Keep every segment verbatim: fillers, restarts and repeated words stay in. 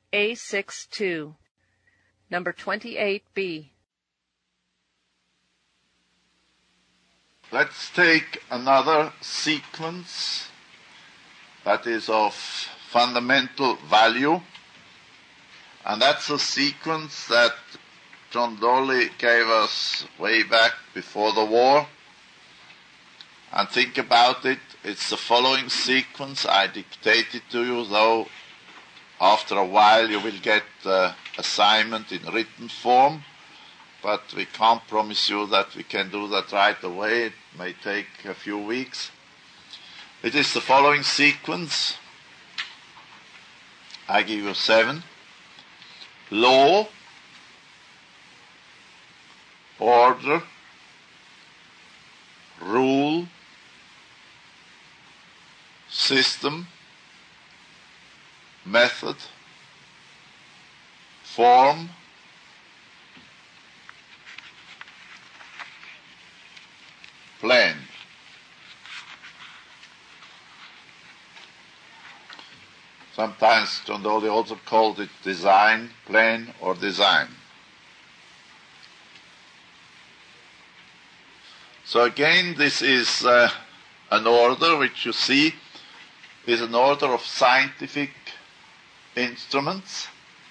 A six two. Number twenty-eight B. Let's take another sequence that is of fundamental value, and that's a sequence that John Dolly gave us way back before the war. And think about it, it's the following sequence. I dictate it to you, though after a while you will get the assignment in written form, but we can't promise you that we can do that right away. It may take a few weeks. It is the following sequence. I give you seven. Law, order, rule, system, method, form, plan. Sometimes John Dolly also called it design, plan, or design. So again, this is uh, an order which you see is an order of scientific instruments.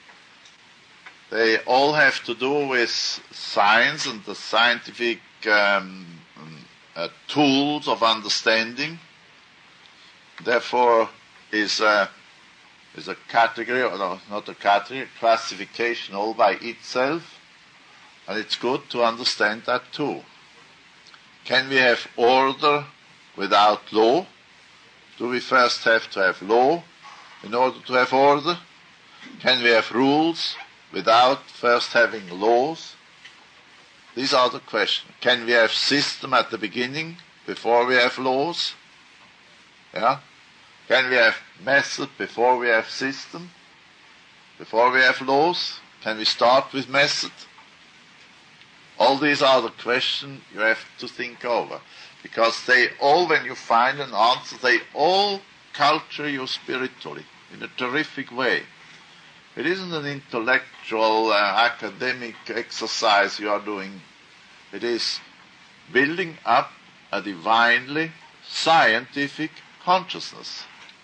They all have to do with science and the scientific um, uh, tools of understanding. Therefore, is a, is a category, or no, not a category, a classification all by itself, and it's good to understand that too. Can we have order without law? Do we first have to have law in order to have order? Can we have rules without first having laws? These are the questions. Can we have system at the beginning before we have laws? Yeah? Can we have method before we have system? Before we have laws? Can we start with method? All these are the questions you have to think over. Because they all, when you find an answer, they all culture you spiritually in a terrific way. It isn't an intellectual, uh, academic exercise you are doing. It is building up a divinely scientific consciousness.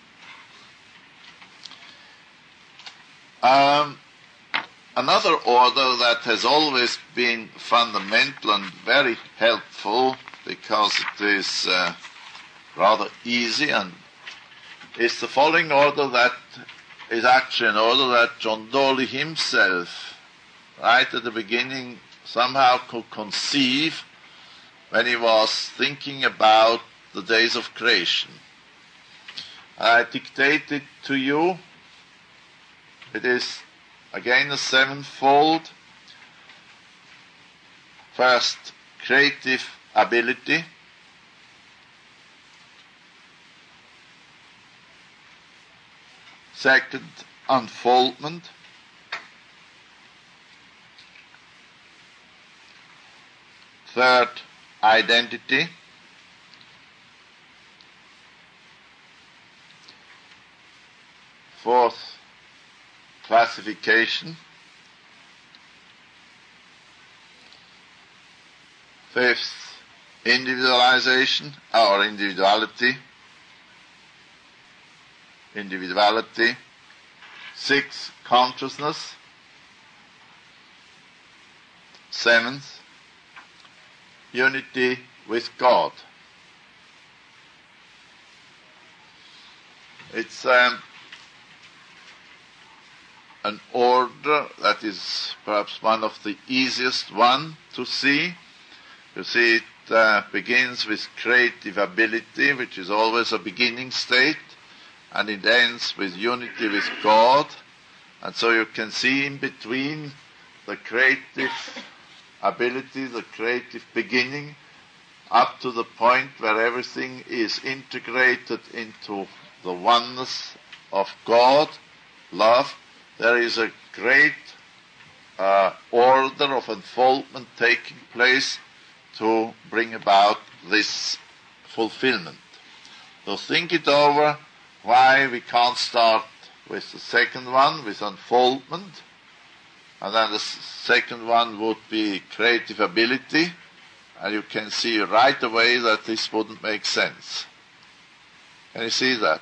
Um, another order that has always been fundamental and very helpful, because it is uh, rather easy, and is the following order that is actually an order that John Dolly himself, right at the beginning, somehow could conceive when he was thinking about the days of creation. I dictate it to you. It is again a sevenfold. First, creative ability. Second, unfoldment. Third, identity. Fourth, classification. Fifth, individualization or individuality. Individuality. Sixth, consciousness. Seventh, unity with God. It's um, an order that is perhaps one of the easiest one to see. You see, it uh, begins with creative ability, which is always a beginning state, and it ends with unity with God. And so you can see in between the creative ability, the creative beginning, up to the point where everything is integrated into the oneness of God, love. There is a great uh, order of unfoldment taking place to bring about this fulfillment. So think it over, why we can't start with the second one, with unfoldment, and then the second one would be creative ability, and you can see right away that this wouldn't make sense. Can you see that?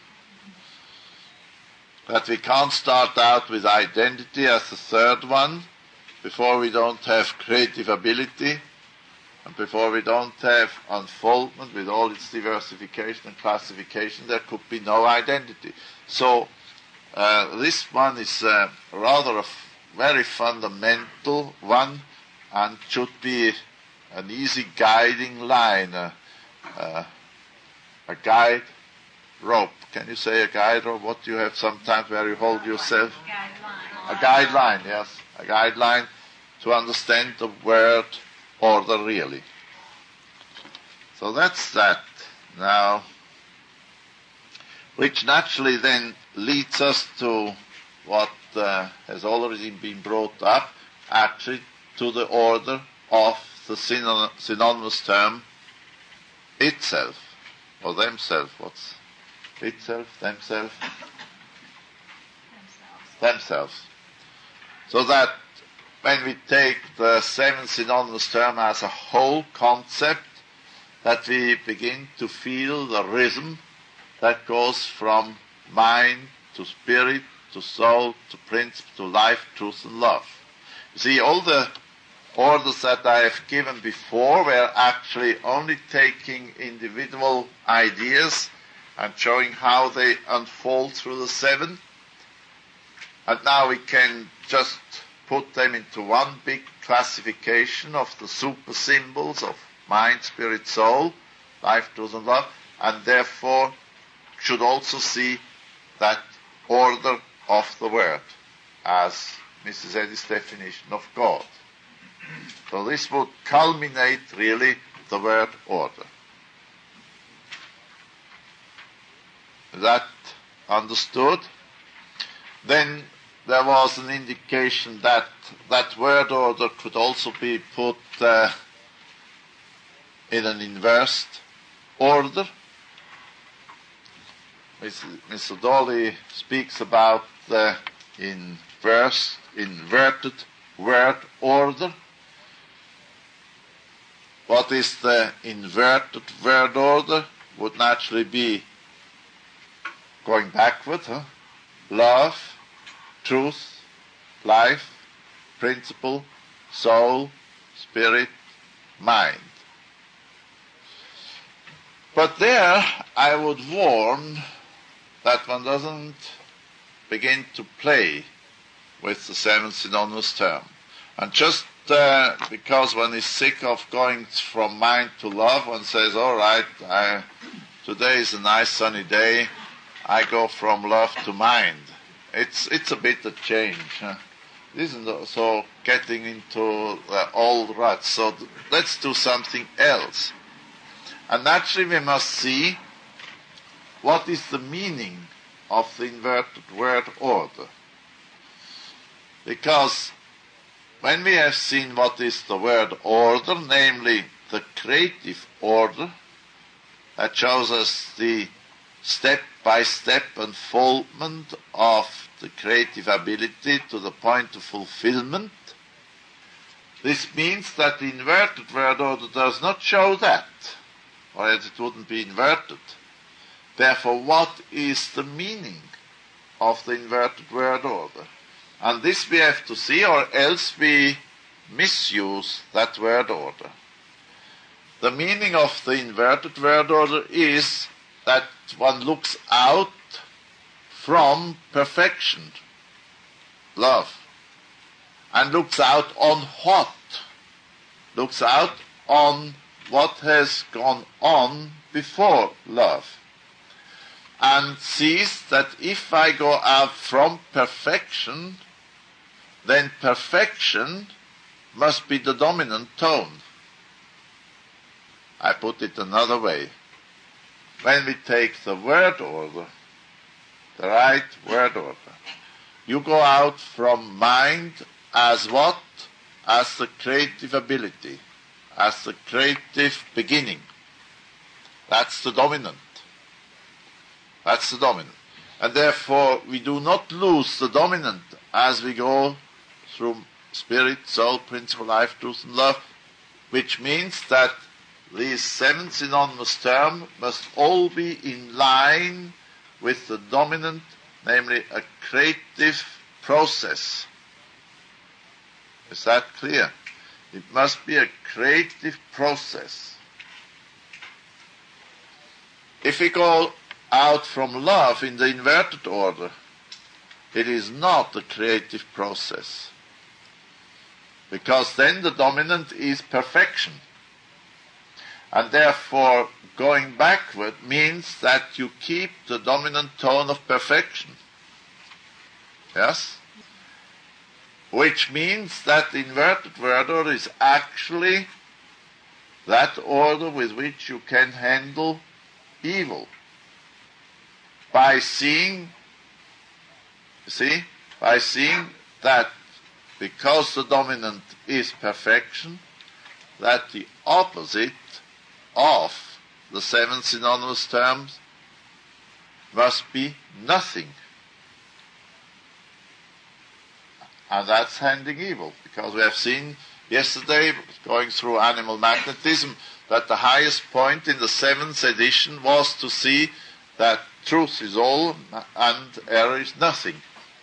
That we can't start out with identity as the third one before we don't have creative ability, and before we don't have unfoldment with all its diversification and classification. There could be no identity. So uh, this one is uh, rather a f- very fundamental one, and should be an easy guiding line, uh, uh, a guide rope. Can you say a guide rope? What you have sometimes where you hold yourself? Guideline. A guideline, yes. A guideline to understand the word order really. So that's that. Now, which naturally then leads us to what uh, has already been brought up, actually to the order of the synon- synonymous term itself, or themselves. What's itself, themselves? Themselves. Themselves. So that when we take the seven synonymous term as a whole concept, that we begin to feel the rhythm that goes from mind to spirit, to soul, to principle, to life, truth, and love. You see, all the orders that I have given before were actually only taking individual ideas and showing how they unfold through the seven. And now we can just put them into one big classification of the super symbols of mind, spirit, soul, life, truth, and love, and therefore should also see that order of the word as Missus Eddy's definition of God. So this would culminate really the word order. Is that understood? Then there was an indication that that word order could also be put uh, in an inversed order. Mister Dolly speaks about the inverse, inverted word order. What is the inverted word order? Would naturally be going backward, huh? Love, truth, life, principle, soul, spirit, mind. But there I would warn that one doesn't begin to play with the seven synonymous term. And just uh, because one is sick of going from mind to love, one says, all right, I, today is a nice sunny day, I go from love to mind. It's it's a bit of change. Huh? This isn't so getting into the old ruts. So th- let's do something else. And naturally we must see what is the meaning of the inverted word order. Because when we have seen what is the word order, namely the creative order, that shows us the step-by-step unfoldment of the creative ability to the point of fulfillment, this means that the inverted word order does not show that, or else it wouldn't be inverted. Therefore, what is the meaning of the inverted word order? And this we have to see, or else we misuse that word order. The meaning of the inverted word order is that one looks out from perfection, love, and looks out on what? Looks out on what has gone on before love, and sees that if I go out from perfection, then perfection must be the dominant tone. I put it another way. When we take the word order, the right word order, you go out from mind as what? As the creative ability, as the creative beginning. That's the dominant. That's the dominant. And therefore we do not lose the dominant as we go through spirit, soul, principle, life, truth, and love, which means that these seven synonymous terms must all be in line with the dominant, namely a creative process. Is that clear? It must be a creative process. If we go out from love in the inverted order, it is not a creative process, because then the dominant is perfection. And therefore, going backward means that you keep the dominant tone of perfection. Yes? Which means that the inverted word order is actually that order with which you can handle evil. By seeing, see, by seeing that because the dominant is perfection, that the opposite of the seven synonymous terms must be nothing. And that's handling evil, because we have seen yesterday, going through animal magnetism, that the highest point in the seventh edition was to see that truth is all and error is nothing.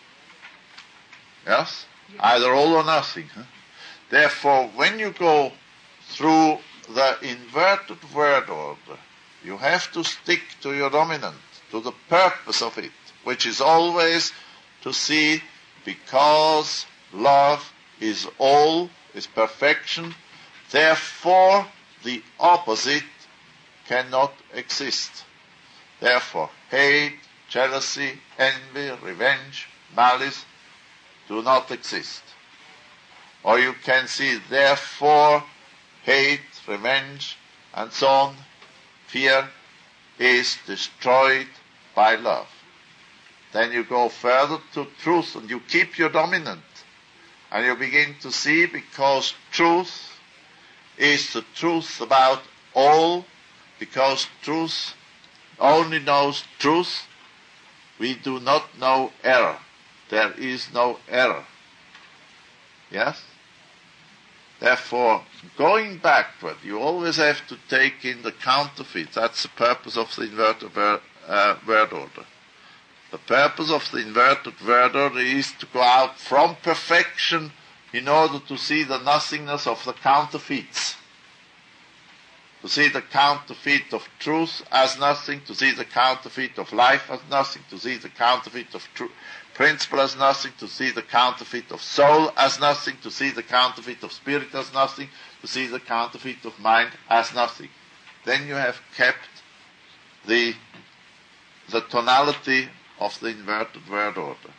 Yes? Either all or nothing. Huh? Therefore, when you go through the inverted word order, you have to stick to your dominant, to the purpose of it, which is always to see, because love is all, is perfection, therefore the opposite cannot exist. Therefore, hate, jealousy, envy, revenge, malice do not exist. Or you can see, therefore, hate, revenge, and so on, fear is destroyed by love. Then you go further to truth and you keep your dominant. And you begin to see, because truth is the truth about all, because truth only knows truth, we do not know error. There is no error. Yes? Therefore, going backward, you always have to take in the counterfeit. That's the purpose of the inverted word, uh, word order. The purpose of the inverted word order is to go out from perfection in order to see the nothingness of the counterfeits. To see the counterfeit of truth as nothing, to see the counterfeit of life as nothing, to see the counterfeit of truth. Principle as nothing, to see the counterfeit of soul as nothing, to see the counterfeit of spirit as nothing, to see the counterfeit of mind as nothing. Then you have kept the, the tonality of the inverted word order.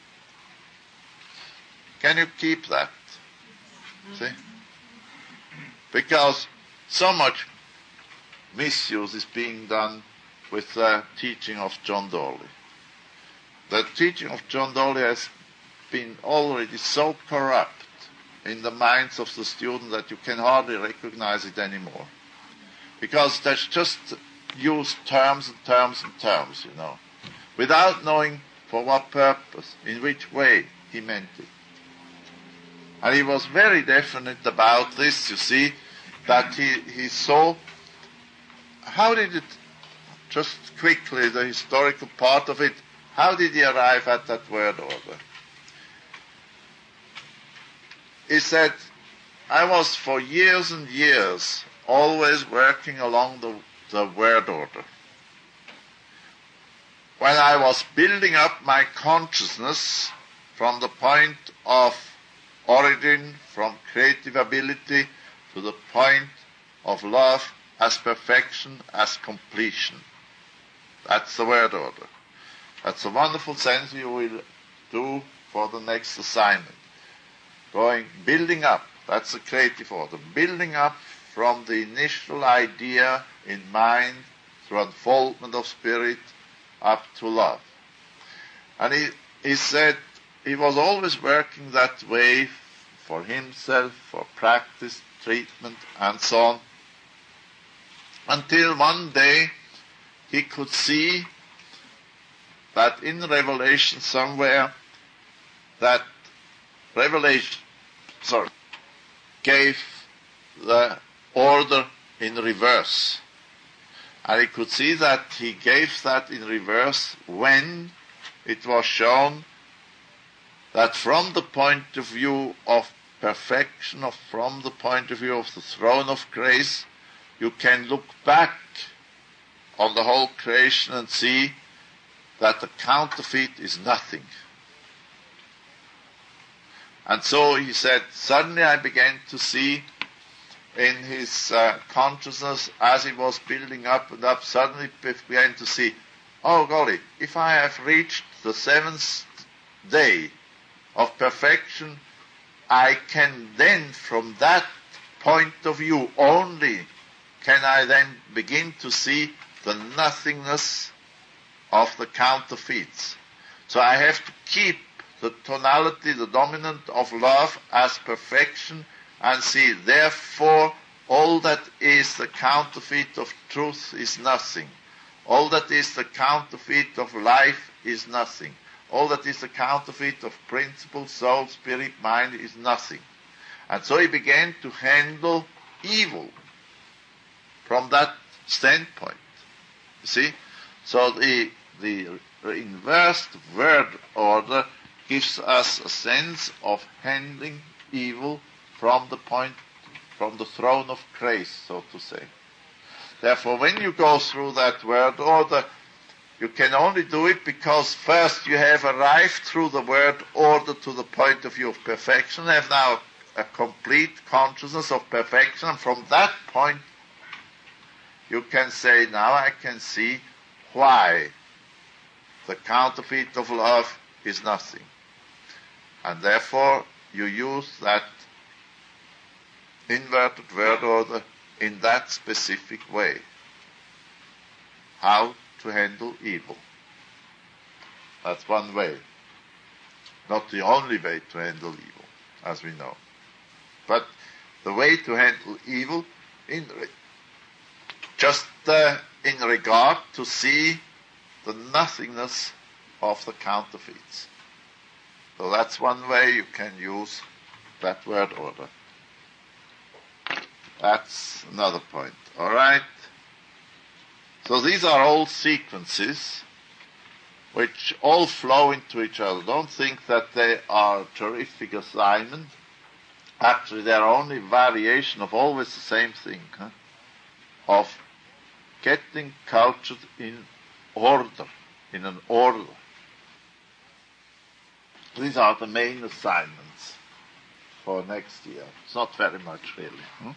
Can you keep that? See? Because so much misuse is being done with the teaching of John Dawley. The teaching of John Dawley has been already so corrupt in the minds of the student that you can hardly recognize it anymore. Because there's just used terms and terms and terms, you know, without knowing for what purpose, in which way he meant it. And he was very definite about this, you see, that he, he saw, how did it, just quickly, the historical part of it, how did he arrive at that word order? He said, I was for years and years always working along the, the word order. When I was building up my consciousness from the point of origin, from creative ability, to the point of love as perfection, as completion. That's the word order. That's a wonderful sense you will do for the next assignment. Going, building up, that's the creative order. Building up from the initial idea in mind through unfoldment of spirit up to love. And he, he said he was always working that way for himself, for practice, treatment, and so on, until one day he could see that in Revelation somewhere, that Revelation, sorry, gave the order in reverse. And he could see that he gave that in reverse when it was shown that from the point of view of perfection, or from the point of view of the throne of grace, you can look back on the whole creation and see that the counterfeit is nothing. And so he said, suddenly I began to see in his uh, consciousness, as he was building up and up, suddenly began to see, oh golly, if I have reached the seventh day of perfection, I can then, from that point of view only, can I then begin to see the nothingness of the counterfeits. So I have to keep the tonality, the dominant of love as perfection, and see, therefore, all that is the counterfeit of truth is nothing. All that is the counterfeit of life is nothing. All that is the counterfeit of principle, soul, spirit, mind is nothing. And so he began to handle evil from that standpoint. You see? So the, the inversed word order gives us a sense of handling evil from the point, from the throne of grace, so to say. Therefore, when you go through that word order, you can only do it because first you have arrived through the word order to the point of view of perfection, have now a complete consciousness of perfection, and from that point you can say, now I can see why the counterfeit of love is nothing. And therefore you use that inverted word order in that specific way. How to handle evil. That's one way. Not the only way to handle evil, as we know. But the way to handle evil in re- just uh, in regard to see the nothingness of the counterfeits. So that's one way you can use that word order. That's another point. All right? So these are all sequences which all flow into each other. Don't think that they are a terrific assignment. Actually, they are only variation of always the same thing, huh? Of getting cultured in order, in an order. These are the main assignments for next year. It's not very much, really. Hmm?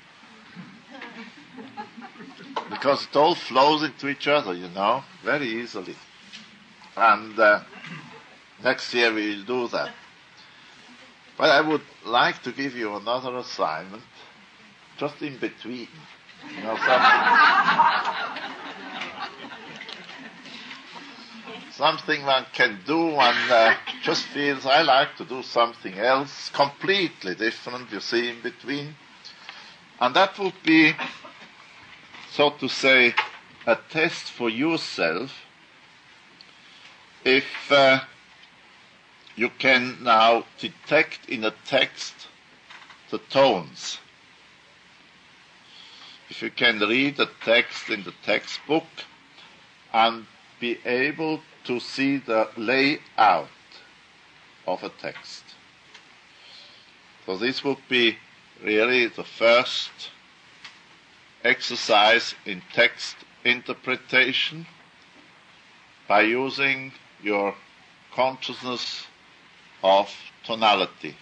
Because it all flows into each other, you know, very easily. And uh, next year we will do that. But I would like to give you another assignment, just in between. You know, something, something one can do, one uh, just feels, I like to do something else, completely different, you see, in between. And that would be, so to say, a test for yourself if uh, you can now detect in a text the tones. If you can read a text in the textbook and be able to see the layout of a text. So this would be really the first exercise in text interpretation by using your consciousness of tonality.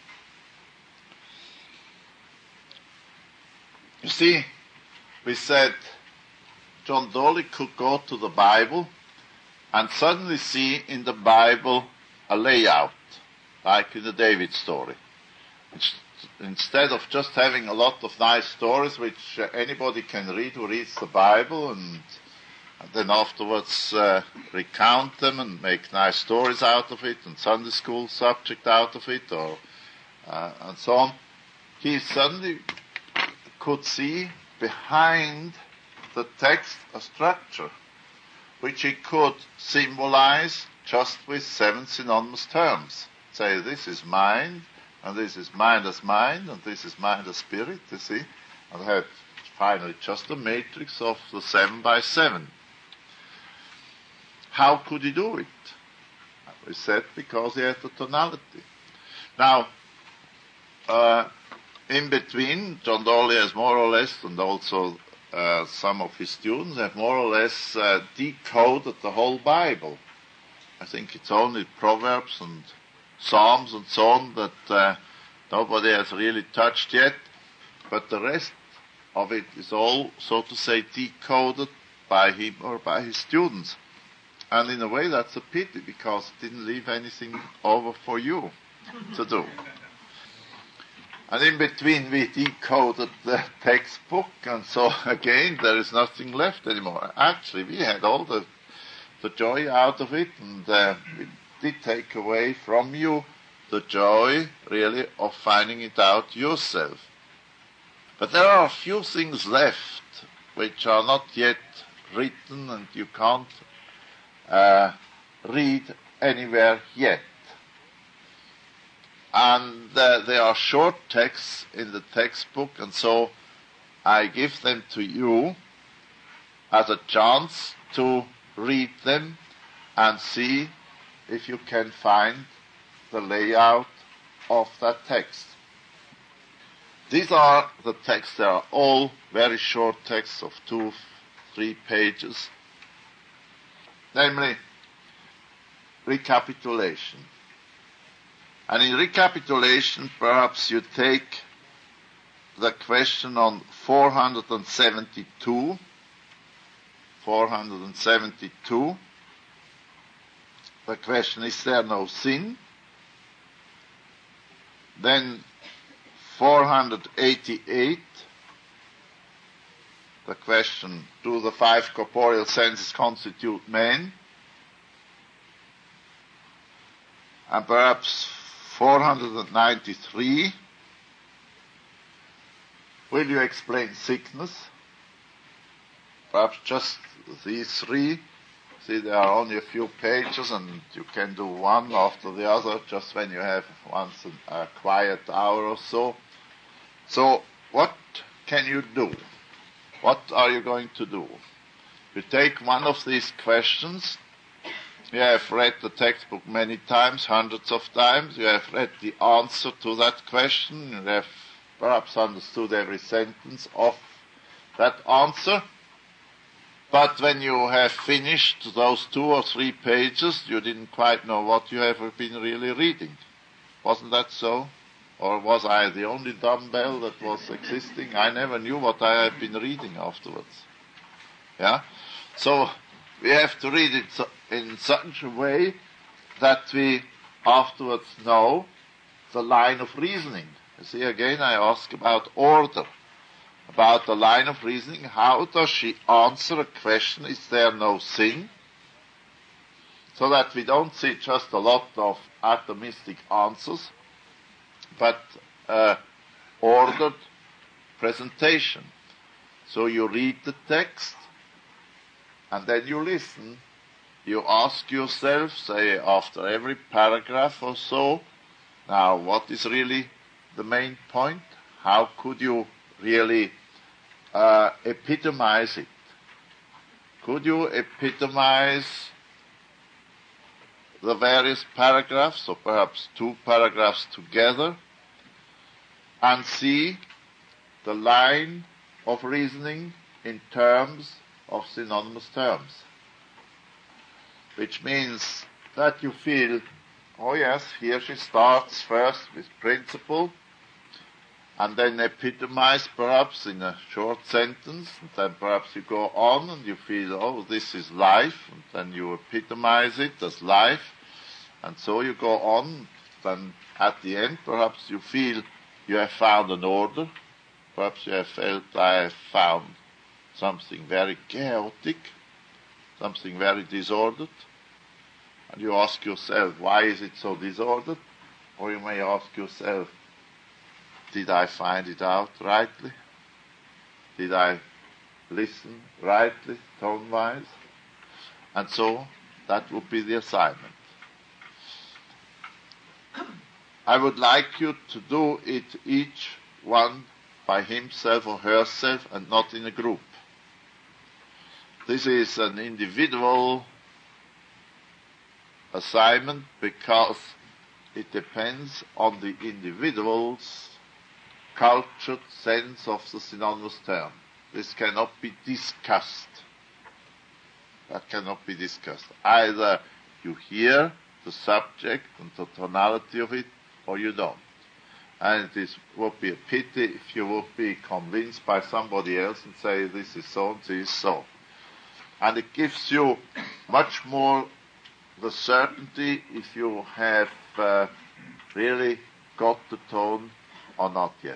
You see, we said John Doley could go to the Bible and suddenly see in the Bible a layout, like in the David story. It's, instead of just having a lot of nice stories which uh, anybody can read who reads the Bible and, and then afterwards uh, recount them and make nice stories out of it and Sunday school subject out of it or uh, and so on, he suddenly could see behind the text a structure which he could symbolize just with seven synonymous terms. Say, this is mind, and this is mind as mind, and this is mind as spirit, you see. And have finally just a matrix of the seven by seven. How could he do it? We said because he had the tonality. Now, uh, in between, John Dolly has more or less, and also uh, some of his students have more or less uh, decoded the whole Bible. I think it's only Proverbs and Psalms and so on that uh, nobody has really touched yet, but the rest of it is all, so to say, decoded by him or by his students. And in a way that's a pity, because it didn't leave anything over for you to do. And in between we decoded the textbook, and so again there is nothing left anymore. Actually, we had all the, the joy out of it, and uh, we did take away from you the joy, really, of finding it out yourself. But there are a few things left which are not yet written, and you can't uh, read anywhere yet. And uh, they are short texts in the textbook, and so I give them to you as a chance to read them and see if you can find the layout of that text. These are the texts. They are all very short texts of two, three pages. Namely, recapitulation. And in recapitulation, perhaps you take the question on four hundred seventy-two. four hundred seventy-two. The question, is there no sin? Then four hundred eighty-eight. The question, do the five corporeal senses constitute man? And perhaps four hundred ninety-three. Will you explain sickness? Perhaps just these three. See, there are only a few pages, and you can do one after the other just when you have once a, a quiet hour or so. So, what can you do? What are you going to do? You take one of these questions. You have read the textbook many times, hundreds of times. You have read the answer to that question. You have perhaps understood every sentence of that answer. But when you have finished those two or three pages, you didn't quite know what you have been really reading. Wasn't that so? Or was I the only dumbbell that was existing? I never knew what I had been reading afterwards. Yeah? So we have to read it in such a way that we afterwards know the line of reasoning. You see, again, I ask about order. About the line of reasoning, how does she answer a question, is there no sin? So that we don't see just a lot of atomistic answers, but uh, ordered presentation. So you read the text, and then you listen. You ask yourself, say, after every paragraph or so, now what is really the main point? How could you really uh, epitomize it? Could you epitomize the various paragraphs, or perhaps two paragraphs together, and see the line of reasoning in terms of synonymous terms? Which means that you feel, oh yes, here she starts first with principle, and then epitomize perhaps in a short sentence, and then perhaps you go on and you feel, oh, this is life, and then you epitomize it as life, and so you go on, then at the end perhaps you feel you have found an order, perhaps you have felt I have found something very chaotic, something very disordered, and you ask yourself, why is it so disordered? Or you may ask yourself, did I find it out rightly? Did I listen rightly, tone-wise? And so that would be the assignment. I would like you to do it each one by himself or herself and not in a group. This is an individual assignment because it depends on the individual's cultured sense of the synonymous term. This cannot be discussed. That cannot be discussed. Either you hear the subject and the tonality of it, or you don't. And it is, would be a pity if you would be convinced by somebody else and say this is so and this is so. And it gives you much more the certainty if you have uh, really got the tone or not yet.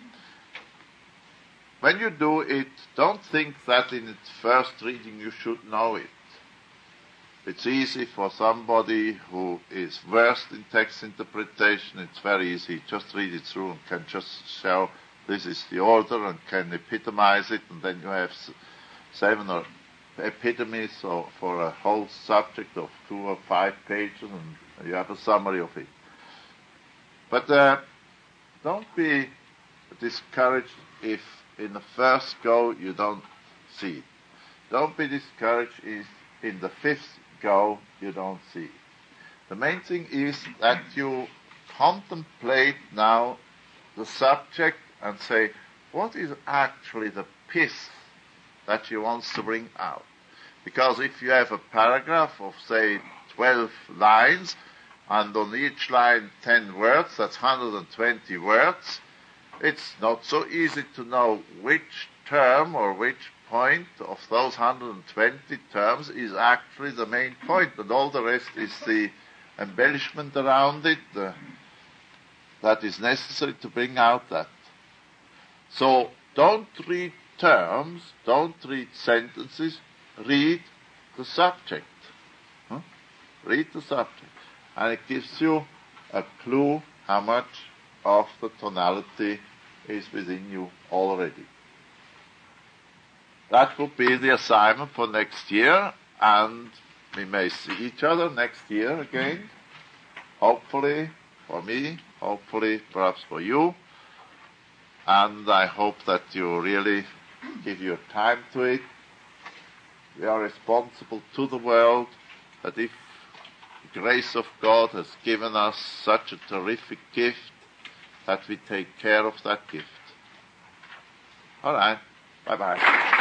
When you do it, don't think that in its first reading you should know it. It's easy for somebody who is versed in text interpretation. It's very easy. Just read it through and can just show this is the order and can epitomize it, and then you have seven or epitomes or for a whole subject of two or five pages, and you have a summary of it. But uh, don't be discouraged if in the first go you don't see it. Don't be discouraged if in the fifth go you don't see it. The main thing is that you contemplate now the subject and say, what is actually the piece that you want to bring out? Because if you have a paragraph of, say, twelve lines, and on each line ten words, that's one hundred twenty words, it's not so easy to know which term or which point of those one hundred twenty terms is actually the main point, and all the rest is the embellishment around it uh, that is necessary to bring out that. So don't read terms, don't read sentences, read the subject. Huh? Read the subject. And it gives you a clue how much of the tonality is within you already. That would be the assignment for next year, and we may see each other next year again. Hopefully for me, hopefully perhaps for you. And I hope that you really give your time to it. We are responsible to the world, that if the grace of God has given us such a terrific gift, that we take care of that gift. All right. Bye-bye.